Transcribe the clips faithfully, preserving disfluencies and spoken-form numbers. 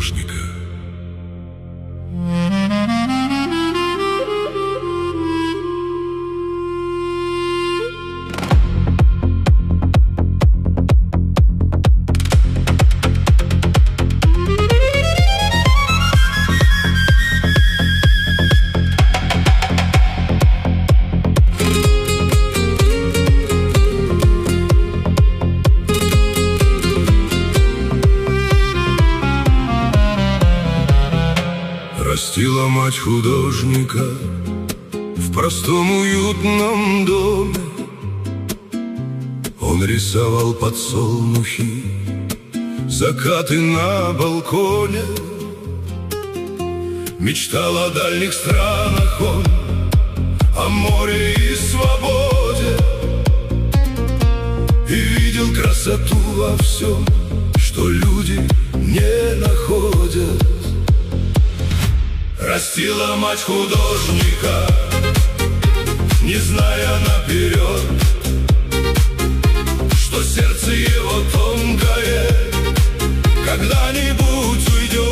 художника. Растила мать художника в простом уютном доме. Он рисовал подсолнухи, закаты на балконе. Мечтал о дальних странах он, о море и свободе, и видел красоту во всем, что люди не находят. Растила мать художника, не зная наперед, что сердце его тонкое когда-нибудь уйдет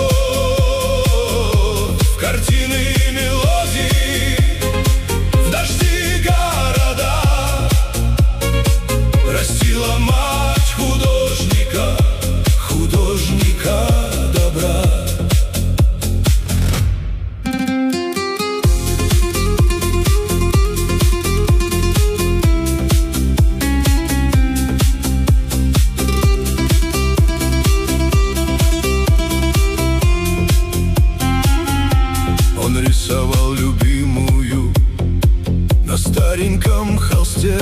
в картины и мелодии, в дожди и города. Растила мать художника, художника добра. Рисовал любимую на стареньком холсте,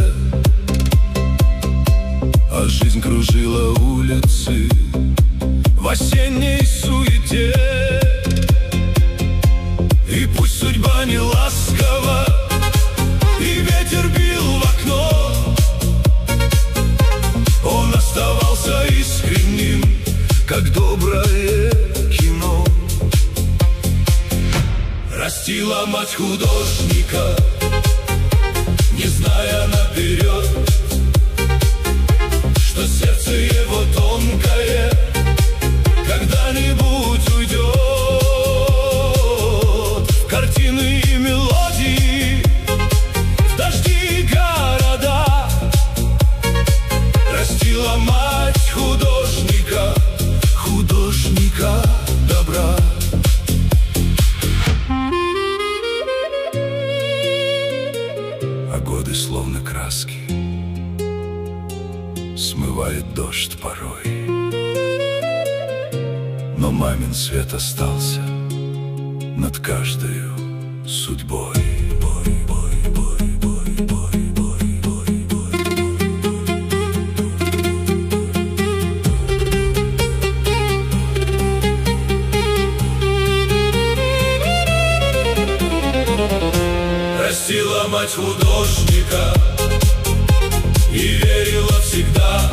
а жизнь кружила улицы в осенней суете. И пусть судьба не ласкова, и ветер бил в окно, он оставался искренним, как доброе кино. Растила мать художника, не зная наперед, что сердце его тонкое когда-нибудь уйдет в картины и мелодии, в дожди и города. Растила мать художника, художника добра. Годы словно краски смывает дождь порой, но мамин свет остался над каждою судьбой. Растила мать художника и верила всегда,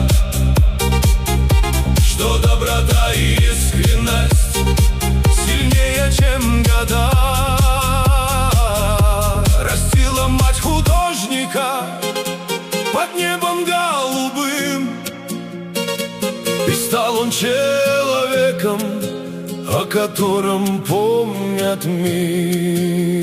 что доброта и искренность сильнее, чем года. Растила мать художника под небом голубым, и стал он человеком, о котором помнят мир.